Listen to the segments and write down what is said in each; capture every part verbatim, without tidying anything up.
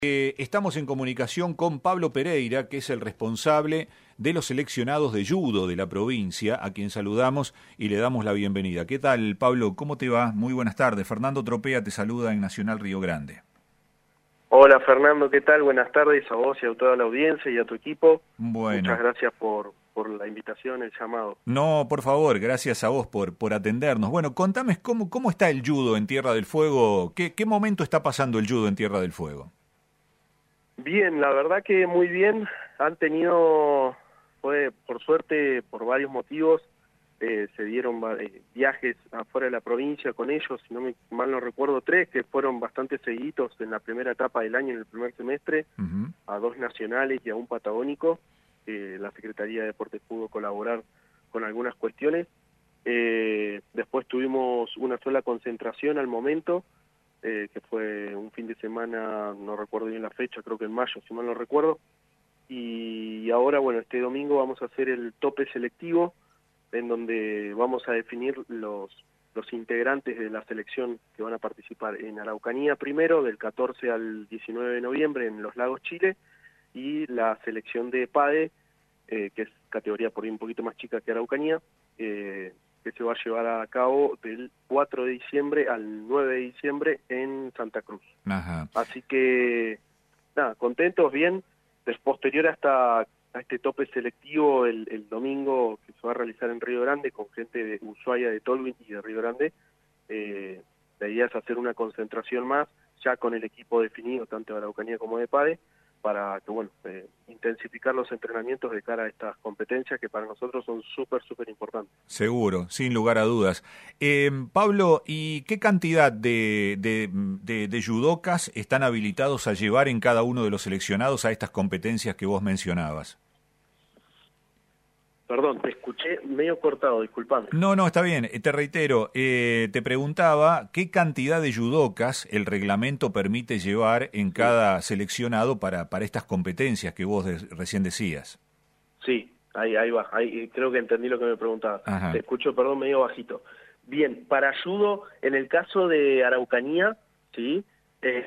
Eh, estamos en comunicación con Pablo Pereira, que es el responsable de los seleccionados de judo de la provincia, a quien saludamos y le damos la bienvenida. ¿Qué tal, Pablo? ¿Cómo te va? Muy buenas tardes. Fernando Tropea te saluda en Nacional Río Grande. Hola Fernando, ¿qué tal? Buenas tardes a vos y a toda la audiencia y a tu equipo. Bueno. Muchas gracias por, por la invitación, el llamado. No, por favor, gracias a vos por, por atendernos. Bueno, contame cómo, cómo está el judo en Tierra del Fuego. ¿Qué, qué momento está pasando el judo en Tierra del Fuego? Bien, la verdad que muy bien. Han tenido, fue por suerte, por varios motivos, eh, se dieron eh, viajes afuera de la provincia con ellos, si no me mal no recuerdo, tres, que fueron bastante seguidos en la primera etapa del año, en el primer semestre, uh-huh. a dos nacionales y a un patagónico. Eh, la Secretaría de Deportes pudo colaborar con algunas cuestiones. Eh, después tuvimos una sola concentración al momento, Eh, que fue un fin de semana, no recuerdo bien la fecha, creo que en mayo, si mal no recuerdo, y ahora, bueno, este domingo vamos a hacer el tope selectivo, en donde vamos a definir los, los integrantes de la selección que van a participar en Araucanía primero, del catorce al diecinueve de noviembre en Los Lagos, Chile, y la selección de EPADE, eh, que es categoría por ahí un poquito más chica que Araucanía, eh, que se va a llevar a cabo del cuatro de diciembre al nueve de diciembre en Santa Cruz. Ajá. Así que, nada, contentos, bien. Des posterior hasta a este tope selectivo el, el domingo que se va a realizar en Río Grande con gente de Ushuaia, de Tolwyn y de Río Grande, eh, la idea es hacer una concentración más, ya con el equipo definido, tanto de Araucanía como de EPADE, para que, bueno, eh, intensificar los entrenamientos de cara a estas competencias que para nosotros son súper, súper importantes. Seguro, sin lugar a dudas. Eh, Pablo, ¿y qué cantidad de, de, de, de judocas están habilitados a llevar en cada uno de los seleccionados a estas competencias que vos mencionabas? Perdón, te escuché medio cortado, disculpame. No, no, está bien, te reitero, eh, te preguntaba qué cantidad de judocas el reglamento permite llevar en cada seleccionado para, para estas competencias que vos de, recién decías. Sí, ahí, ahí va, ahí creo que entendí lo que me preguntabas. Te escucho, perdón, medio bajito. Bien, para judo, en el caso de Araucanía, ¿sí? Eh,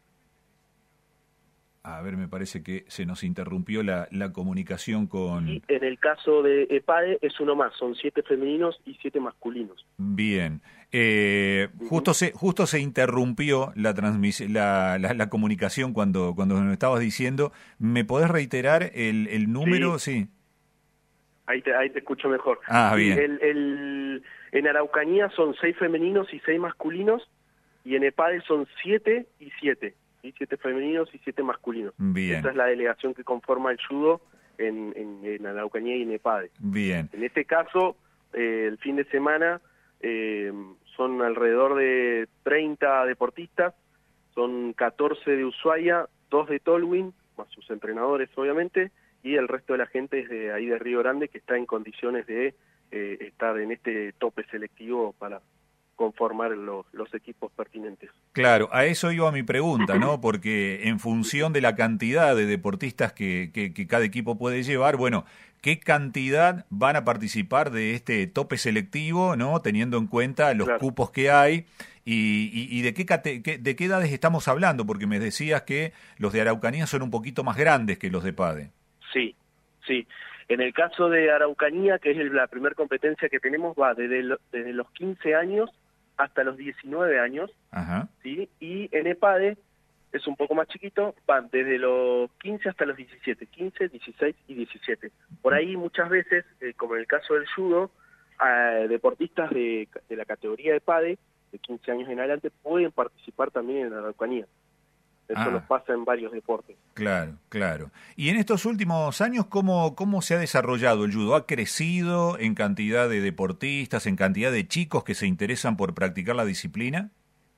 A ver, me parece que se nos interrumpió la, la comunicación con... Y en el caso de EPADE es uno más, son siete femeninos y siete masculinos. Bien. Eh, uh-huh. justo, se, justo se interrumpió la, transmis- la, la, la comunicación cuando, cuando me estabas diciendo. ¿Me podés reiterar el, el número? Sí. sí. Ahí, te, ahí te escucho mejor. Ah, sí, bien. El, el, en Araucanía son seis femeninos y seis masculinos, y en EPADE son siete y siete. ¿Sí? Siete femeninos y siete masculinos. Bien. Esta es la delegación que conforma el judo en, en, en Araucanía y en EPADE. Bien. En este caso, eh, el fin de semana eh, son alrededor de treinta deportistas, son catorce de Ushuaia, dos de Tolwyn, más sus entrenadores obviamente, y el resto de la gente es de ahí de Río Grande, que está en condiciones de eh, estar en este tope selectivo para conformar los, los equipos pertinentes. Claro, a eso iba mi pregunta, ¿no? Porque en función de la cantidad de deportistas que, que, que cada equipo puede llevar, bueno, ¿qué cantidad van a participar de este tope selectivo, ¿no? Teniendo en cuenta los claro. cupos que hay y, y, y de qué, cate, qué, de qué edades estamos hablando, porque me decías que los de Araucanía son un poquito más grandes que los de EPADE. Sí, sí. En el caso de Araucanía, que es la primera competencia que tenemos, va desde, lo, desde los quince años hasta los diecinueve años, Ajá. ¿sí? Y en EPADE es un poco más chiquito, van desde los quince hasta los diecisiete, quince, dieciséis y diecisiete. Por ahí muchas veces, eh, como en el caso del judo, eh, deportistas de, de la categoría EPADE, de quince años en adelante, pueden participar también en la Araucanía. Eso ah, nos pasa en varios deportes. Claro, claro. Y en estos últimos años, ¿cómo, cómo se ha desarrollado el judo? ¿Ha crecido en cantidad de deportistas, en cantidad de chicos que se interesan por practicar la disciplina?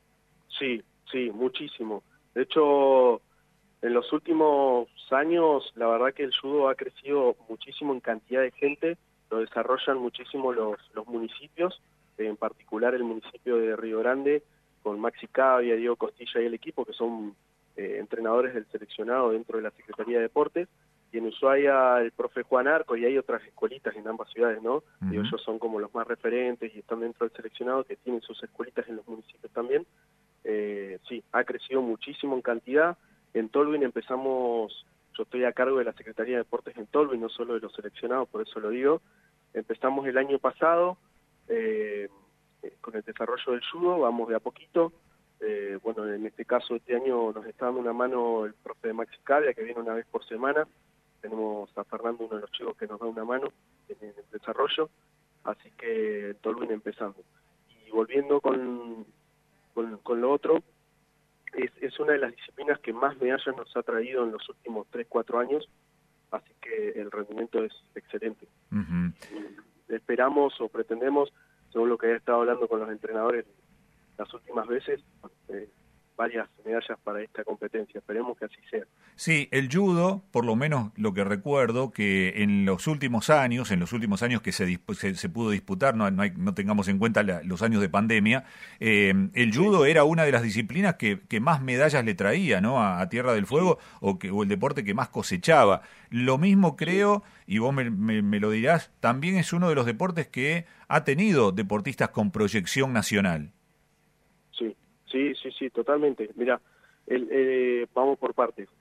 Sí, sí, muchísimo. De hecho, en los últimos años, la verdad que el judo ha crecido muchísimo en cantidad de gente, lo desarrollan muchísimo los, los municipios, en particular el municipio de Río Grande, con Maxi Cavia, Diego Costilla y el equipo, que son Eh, entrenadores del seleccionado dentro de la Secretaría de Deportes, y en Ushuaia el profe Juan Arco, y hay otras escuelitas en ambas ciudades, ¿no? Uh-huh. Y ellos son como los más referentes y están dentro del seleccionado, que tienen sus escuelitas en los municipios también. Eh, sí, ha crecido muchísimo en cantidad, En Tolwyn empezamos, yo estoy a cargo de la Secretaría de Deportes en Tolwyn, no solo de los seleccionados, por eso lo digo. Empezamos el año pasado eh, con el desarrollo del judo, vamos de a poquito. Eh, bueno, en este caso este año nos está dando una mano el profe de Maxi Cavia, que viene una vez por semana. Tenemos a Fernando, uno de los chicos que nos da una mano en, en el desarrollo, así que Tolwyn empezando. Y volviendo con, con, con lo otro, es, es una de las disciplinas que más medallas nos ha traído en los últimos tres cuatro años, así que el rendimiento es excelente. Uh-huh. Esperamos o pretendemos, según lo que he estado hablando con los entrenadores las últimas veces, eh, varias medallas para esta competencia. Esperemos que así sea. Sí, el judo, por lo menos lo que recuerdo, que en los últimos años, en los últimos años que se, se, se pudo disputar, no, no, hay, no tengamos en cuenta la, los años de pandemia, eh, el judo era una de las disciplinas que, que más medallas le traía, ¿no?, a, a Tierra del Fuego, o, que, o el deporte que más cosechaba. Lo mismo creo, y vos me, me, me lo dirás, también es uno de los deportes que ha tenido deportistas con proyección nacional. Sí. Sí, sí, sí, totalmente. Mira, el, eh, vamos por partes.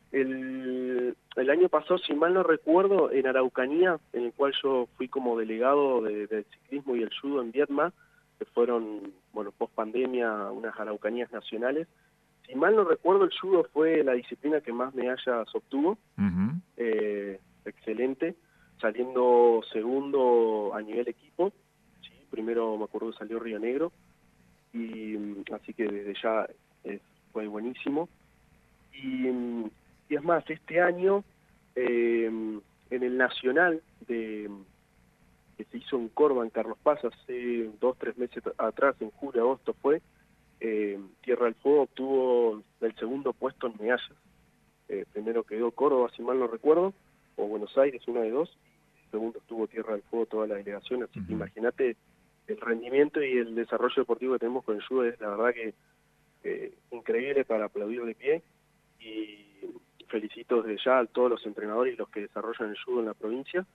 El, el año pasado, si mal no recuerdo, en Araucanía, en el cual yo fui como delegado de, del ciclismo y el judo en Vietma, que fueron, bueno, post pandemia, unas Araucanías nacionales. Si mal no recuerdo, el judo fue la disciplina que más medallas obtuvo. Uh-huh. eh, excelente, saliendo segundo a nivel equipo. Sí, primero me acuerdo que salió Río Negro. Y así que desde ya eh, fue buenísimo. Y, y es más, este año eh, en el Nacional de que se hizo en Córdoba, en Carlos Paz, hace dos, tres meses atrás, en julio, agosto fue, eh, Tierra del Fuego obtuvo el segundo puesto en medallas. Eh, primero quedó Córdoba, si mal no recuerdo, o Buenos Aires, una de dos, y segundo estuvo Tierra del Fuego toda la delegación, así uh-huh. que imagínate el rendimiento y el desarrollo deportivo que tenemos con el judo es la verdad que eh, increíble para aplaudir de pie, y felicito desde ya a todos los entrenadores y los que desarrollan el judo en la provincia.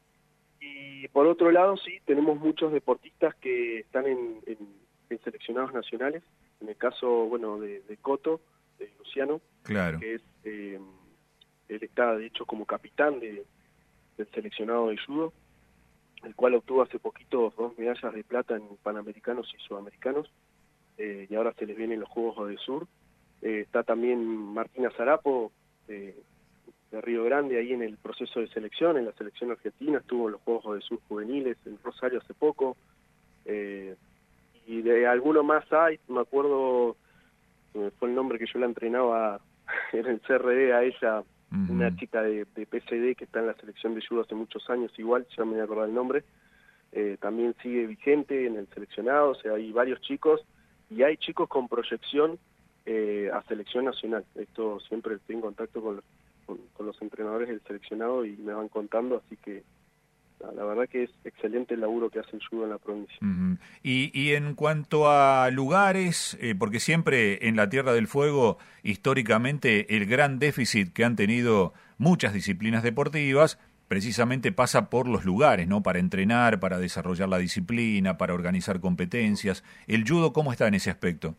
Y por otro lado, sí, tenemos muchos deportistas que están en, en, en seleccionados nacionales, en el caso, bueno, de, de Coto, de Luciano, claro. que es, eh, él está de hecho como capitán de, del seleccionado de judo, el cual obtuvo hace poquito dos medallas de plata en Panamericanos y Sudamericanos, eh, y ahora se les vienen los Juegos de Sur. Eh, está también Martina Zarapo, eh, de Río Grande, ahí en el proceso de selección, en la selección argentina, estuvo en los Juegos de Sur juveniles en Rosario hace poco, eh, y de alguno más hay, me acuerdo, eh, fue el nombre que yo la entrenaba en el C R D a ella, uh-huh. una chica de, de P C D que está en la selección de judo hace muchos años, igual, ya me voy a acordar el nombre, eh, también sigue vigente en el seleccionado, o sea, hay varios chicos, y hay chicos con proyección eh, a selección nacional. Esto siempre estoy en contacto con los, con, con los entrenadores del seleccionado y me van contando, así que la, la verdad que es excelente el laburo que hace el judo en la provincia. Uh-huh. y, y en cuanto a lugares, eh, porque siempre en la Tierra del Fuego, históricamente, el gran déficit que han tenido muchas disciplinas deportivas precisamente pasa por los lugares, ¿no? Para entrenar, para desarrollar la disciplina, para organizar competencias. ¿El judo cómo está en ese aspecto?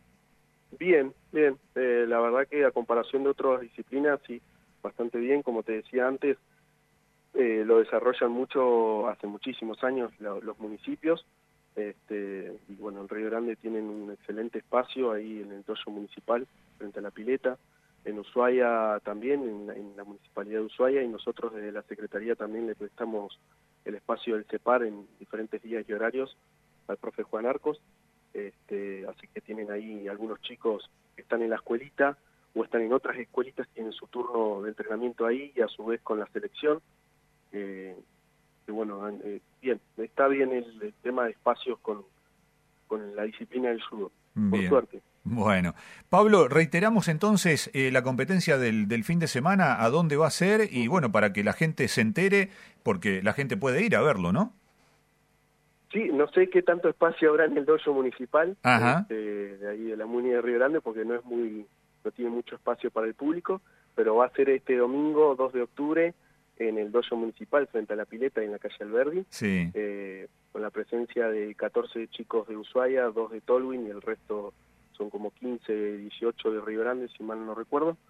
Bien, bien. Eh, la verdad que a comparación de otras disciplinas, sí, bastante bien. Como te decía antes, eh, lo desarrollan mucho, hace muchísimos años, lo, los municipios. Este, y bueno, en Río Grande tienen un excelente espacio ahí en el dojo municipal, frente a la pileta. En Ushuaia también, en la, en la municipalidad de Ushuaia, y nosotros desde la Secretaría también le prestamos el espacio del CEPAR en diferentes días y horarios al profe Juan Arcos. Este, así que tienen ahí algunos chicos que están en la escuelita o están en otras escuelitas, tienen su turno de entrenamiento ahí y a su vez con la selección. Eh, que bueno, eh, bien, está bien el, el tema de espacios con, con la disciplina del judo, bien. Por suerte. Bueno, Pablo, reiteramos entonces eh, la competencia del, del fin de semana, a dónde va a ser y bueno, para que la gente se entere, porque la gente puede ir a verlo, ¿no? Sí, no sé qué tanto espacio habrá en el dojo municipal, Ajá. este, de ahí de la Muni de Río Grande, porque no es muy, no tiene mucho espacio para el público, pero va a ser este domingo, dos de octubre, en el dojo municipal, frente a la pileta, en la calle Alberdi, sí. eh, con la presencia de catorce chicos de Ushuaia, dos de Tolwyn, y el resto son como quince, dieciocho de Río Grande, si mal no recuerdo.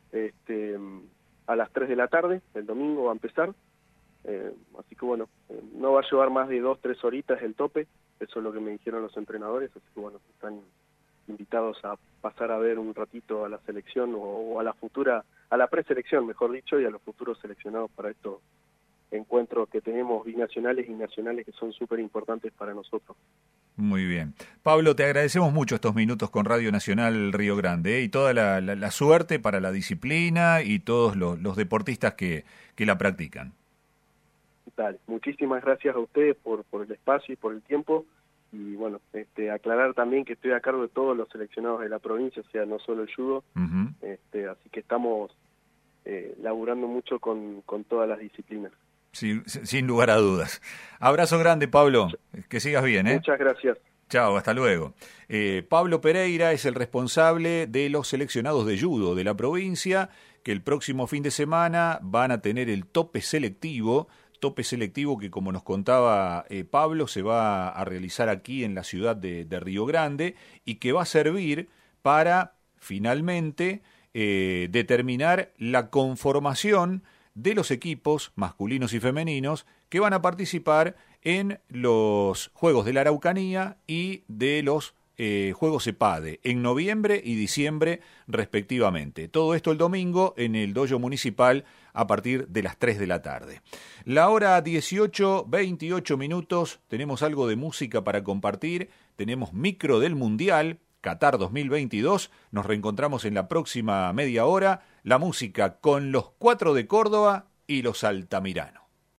este, a las tres de la tarde, el domingo va a empezar. Eh, así que bueno, eh, no va a llevar más de dos, tres horitas el tope, eso es lo que me dijeron los entrenadores, así que bueno, están invitados a pasar a ver un ratito a la selección o, o a la futura, a la preselección, mejor dicho, y a los futuros seleccionados para estos encuentros que tenemos binacionales y nacionales que son súper importantes para nosotros. Muy bien. Pablo, te agradecemos mucho estos minutos con Radio Nacional Río Grande, ¿eh? Y toda la, la, la suerte para la disciplina y todos los, los deportistas que, que la practican. Dale, muchísimas gracias a ustedes por, por el espacio y por el tiempo. Y bueno, este, aclarar también que estoy a cargo de todos los seleccionados de la provincia, o sea, no solo el judo, uh-huh. este, así que estamos eh, laburando mucho con, con todas las disciplinas. Sí, sin lugar a dudas. Abrazo grande, Pablo, que sigas bien, ¿eh? Muchas gracias. Chao, hasta luego. Eh, Pablo Pereira es el responsable de los seleccionados de judo de la provincia, que el próximo fin de semana van a tener el tope selectivo, tope selectivo que, como nos contaba eh, Pablo, se va a realizar aquí en la ciudad de, de Río Grande y que va a servir para, finalmente, eh, determinar la conformación de los equipos masculinos y femeninos que van a participar en los Juegos de la Araucanía y de los eh, Juegos EPADE en noviembre y diciembre respectivamente. Todo esto el domingo en el dojo municipal a partir de las tres de la tarde. La hora dieciocho, veintiocho minutos, tenemos algo de música para compartir, tenemos micro del Mundial Qatar dos mil veintidós, nos reencontramos en la próxima media hora, la música con los cuatro de Córdoba y los Altamirano.